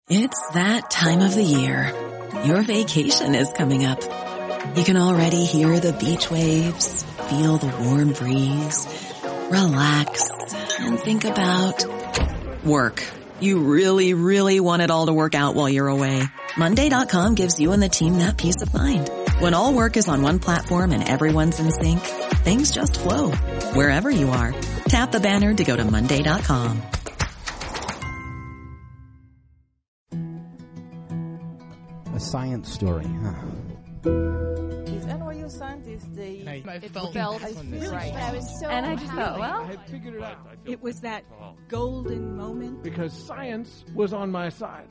It's that time of the year. Your vacation is coming up. You can already hear the beach waves, feel the warm breeze, relax, and think about work. You really, really want it all to work out while you're away. Monday.com gives you and the team that peace of mind. When all work is on one platform and everyone's in sync, things just flow. Wherever you are, tap the banner to go to Monday.com. A science story, huh? These NYU scientists, I felt right. I was so And I just thought, well, I had figured it out. it was that golden moment. Because science was on my side.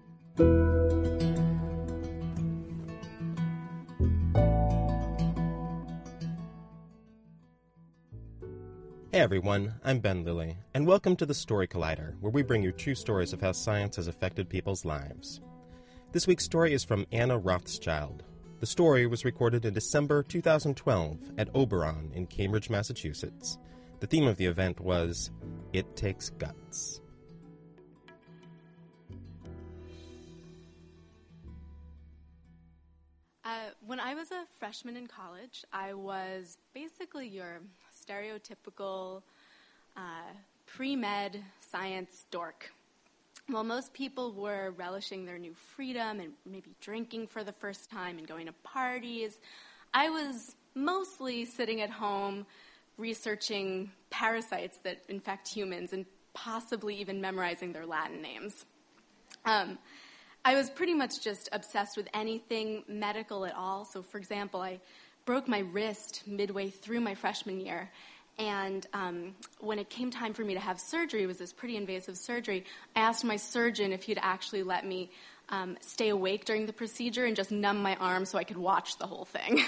Hey everyone, I'm Ben Lilly, and welcome to the Story Collider, where we bring you true stories of how science has affected people's lives. This week's story is from Anna Rothschild. The story was recorded in December 2012 at Oberon in Cambridge, Massachusetts. The theme of the event was, It Takes Guts. When I was a freshman in college, I was basically your stereotypical pre-med science dork. While most people were relishing their new freedom and maybe drinking for the first time and going to parties, I was mostly sitting at home researching parasites that infect humans and possibly even memorizing their Latin names. I was pretty much just obsessed with anything medical at all. So, for example, I broke my wrist midway through my freshman year. And when it came time for me to have surgery, it was this pretty invasive surgery, I asked my surgeon if he'd actually let me stay awake during the procedure and just numb my arm so I could watch the whole thing.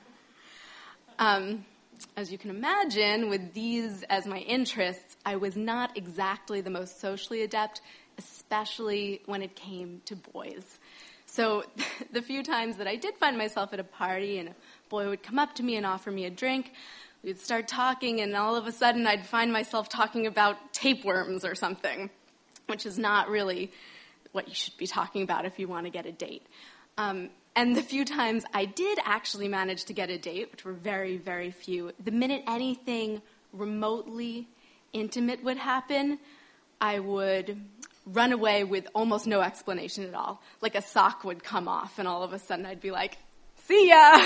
As you can imagine, with these as my interests, I was not exactly the most socially adept, especially when it came to boys. So the few times that I did find myself at a party and a boy would come up to me and offer me a drink, we'd start talking, and all of a sudden I'd find myself talking about tapeworms or something, which is not really what you should be talking about if you want to get a date. And the few times I did actually manage to get a date, which were very, very few, the minute anything remotely intimate would happen, I would run away with almost no explanation at all. Like a sock would come off, and all of a sudden I'd be like, see ya!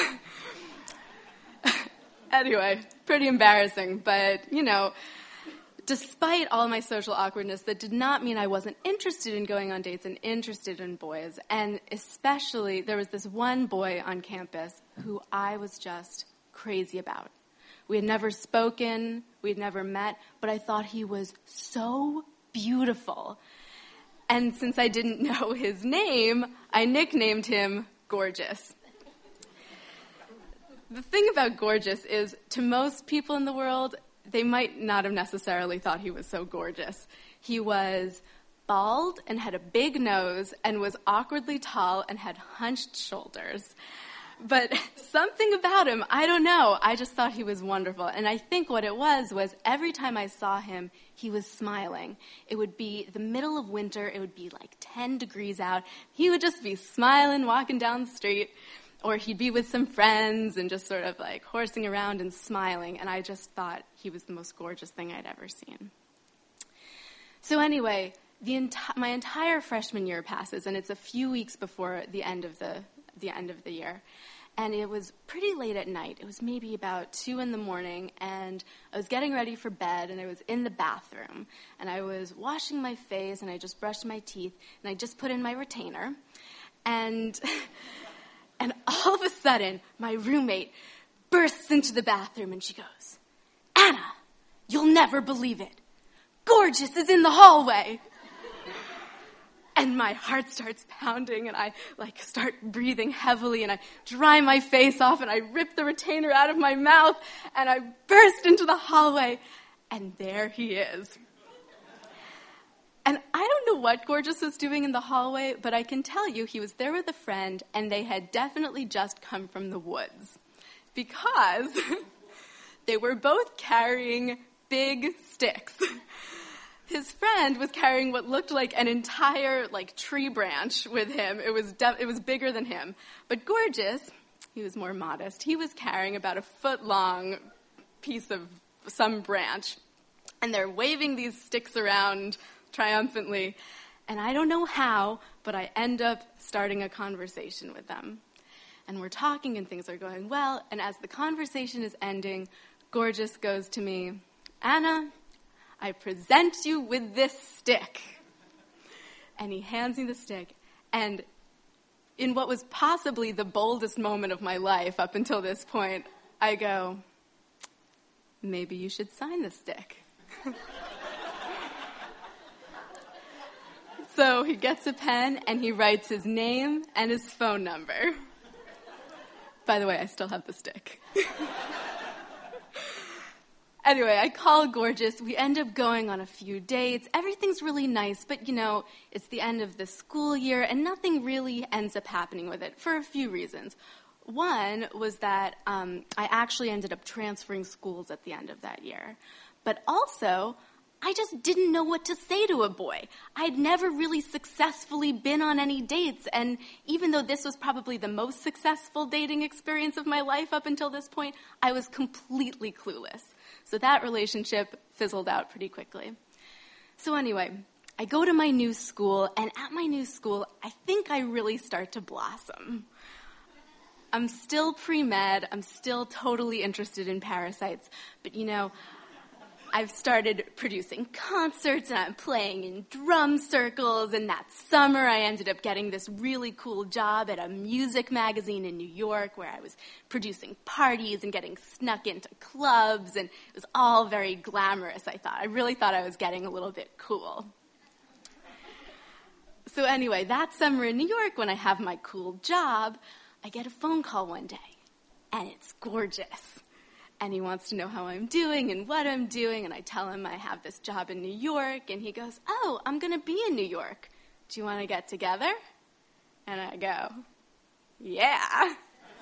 Anyway, pretty embarrassing, but, despite all my social awkwardness, that did not mean I wasn't interested in going on dates and interested in boys. And especially, there was this one boy on campus who I was just crazy about. We had never spoken, we had never met, but I thought he was so beautiful. And since I didn't know his name, I nicknamed him Gorgeous. The thing about Gorgeous is, to most people in the world, they might not have necessarily thought he was so gorgeous. He was bald and had a big nose and was awkwardly tall and had hunched shoulders. But something about him, I don't know, I just thought he was wonderful. And I think what it was every time I saw him, he was smiling. It would be the middle of winter, it would be like 10 degrees out. He would just be smiling, walking down the street. Or he'd be with some friends and just sort of like horsing around and smiling. And I just thought he was the most gorgeous thing I'd ever seen. So anyway, my entire freshman year passes, and it's a few weeks before the end of the year. And it was pretty late at night. It was maybe about 2 a.m, and I was getting ready for bed, and I was in the bathroom. And I was washing my face, and I just brushed my teeth, and I just put in my retainer. And all of a sudden, my roommate bursts into the bathroom, and she goes, "Anna, you'll never believe it. Gorgeous is in the hallway." And my heart starts pounding, and I start breathing heavily, and I dry my face off, and I rip the retainer out of my mouth, and I burst into the hallway, and there he is. And I don't know what Gorgeous was doing in the hallway, but I can tell you he was there with a friend, and they had definitely just come from the woods. Because they were both carrying big sticks. his friend was carrying what looked like an entire tree branch with him. It was bigger than him. But Gorgeous, he was more modest. He was carrying about a foot-long piece of some branch. And they're waving these sticks around triumphantly. And I don't know how, but I end up starting a conversation with them. And we're talking and things are going well. And as the conversation is ending, Gorgeous goes to me, "Anna, I present you with this stick." And he hands me the stick. And in what was possibly the boldest moment of my life up until this point, I go, "Maybe you should sign the stick." So he gets a pen and he writes his name and his phone number. By the way, I still have the stick. Anyway, I call Gorgeous. We end up going on a few dates. Everything's really nice, but, it's the end of the school year, and nothing really ends up happening with it for a few reasons. One was that I actually ended up transferring schools at the end of that year. But also, I just didn't know what to say to a boy. I'd never really successfully been on any dates, and even though this was probably the most successful dating experience of my life up until this point, I was completely clueless. So that relationship fizzled out pretty quickly. So anyway, I go to my new school, and at my new school, I think I really start to blossom. I'm still pre-med, I'm still totally interested in parasites, but I've started producing concerts and I'm playing in drum circles, and that summer I ended up getting this really cool job at a music magazine in New York where I was producing parties and getting snuck into clubs, and it was all very glamorous, I thought. I really thought I was getting a little bit cool. So anyway, that summer in New York when I have my cool job, I get a phone call one day, and it's Gorgeous. And he wants to know how I'm doing and what I'm doing. And I tell him I have this job in New York. And he goes, "Oh, I'm going to be in New York. Do you want to get together?" And I go, "Yeah."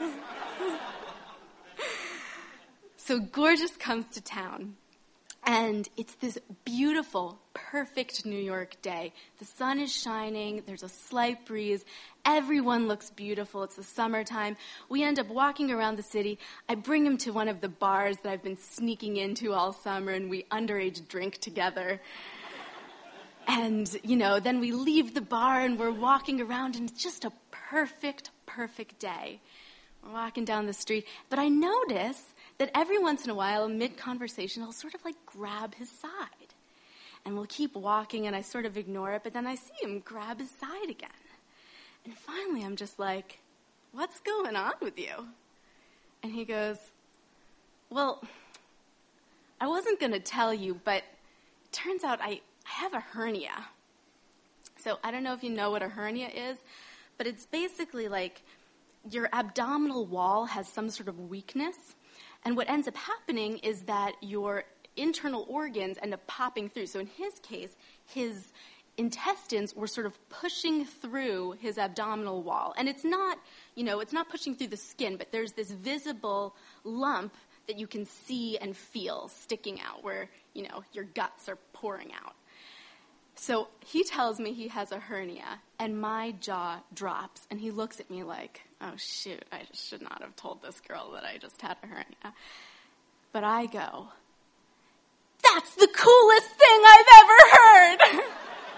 So Gorgeous comes to town. And it's this beautiful, perfect New York day. The sun is shining. There's a slight breeze. Everyone looks beautiful. It's the summertime. We end up walking around the city. I bring him to one of the bars that I've been sneaking into all summer, and we underage drink together. And, then we leave the bar, and we're walking around, and it's just a perfect, perfect day. We're walking down the street, but I notice that every once in a while, mid-conversation, I'll sort of grab his side. And we'll keep walking, and I sort of ignore it, but then I see him grab his side again. And finally, I'm just like, "What's going on with you?" And he goes, "Well, I wasn't going to tell you, but it turns out I have a hernia." So I don't know if you know what a hernia is, but it's basically your abdominal wall has some sort of weakness. And what ends up happening is that your internal organs end up popping through. So in his case, his intestines were sort of pushing through his abdominal wall. And it's not, it's not pushing through the skin, but there's this visible lump that you can see and feel sticking out where, your guts are pouring out. So he tells me he has a hernia, and my jaw drops, and he looks at me like, "Oh, shoot, I just should not have told this girl that I just had a hernia." But I go, "That's the coolest thing I've ever heard!"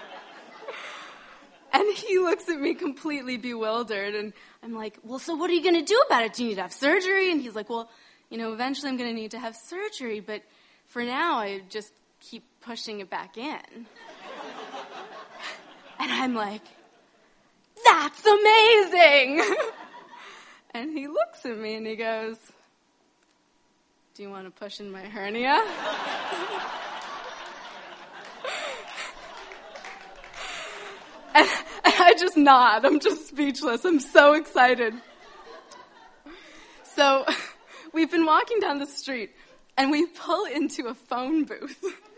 And he looks at me completely bewildered, and I'm like, "Well, so what are you going to do about it? Do you need to have surgery?" And he's like, "Well, eventually I'm going to need to have surgery, but for now I just keep pushing it back in." And I'm like, "That's amazing!" And he looks at me and he goes, "Do you want to push in my hernia?" And I just nod. I'm just speechless. I'm so excited. So we've been walking down the street, and we pull into a phone booth.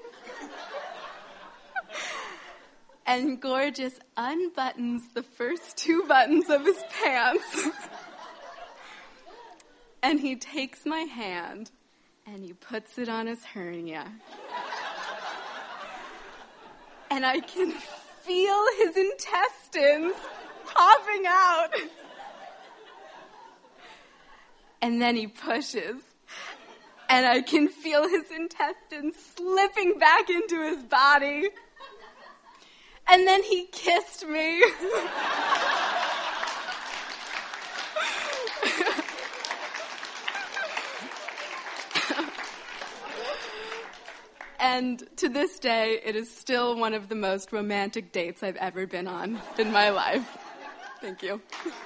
And Gorgeous unbuttons the first 2 buttons of his pants. And he takes my hand and he puts it on his hernia. and I can feel his intestines popping out. And then he pushes, and I can feel his intestines slipping back into his body. And then he kissed me. And to this day, it is still one of the most romantic dates I've ever been on in my life. Thank you.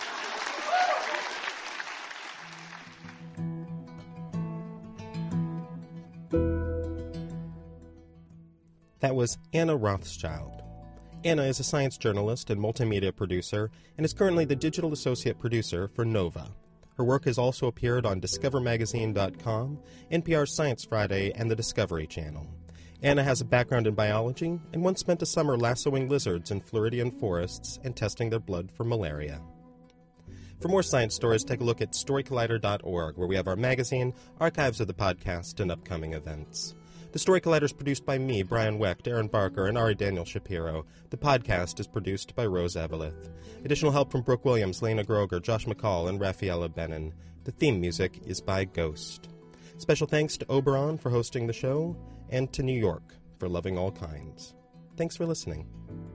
That was Anna Rothschild. Anna is a science journalist and multimedia producer and is currently the digital associate producer for Nova. Her work has also appeared on DiscoverMagazine.com, NPR's Science Friday, and the Discovery Channel. Anna has a background in biology and once spent a summer lassoing lizards in Floridian forests and testing their blood for malaria. For more science stories, take a look at StoryCollider.org, where we have our magazine, archives of the podcast, and upcoming events. The Story Collider is produced by me, Brian Wecht, Aaron Barker, and Ari Daniel Shapiro. The podcast is produced by Rose Eveleth. Additional help from Brooke Williams, Lena Groger, Josh McCall, and Rafaela Benin. The theme music is by Ghost. Special thanks to Oberon for hosting the show, and to New York for loving all kinds. Thanks for listening.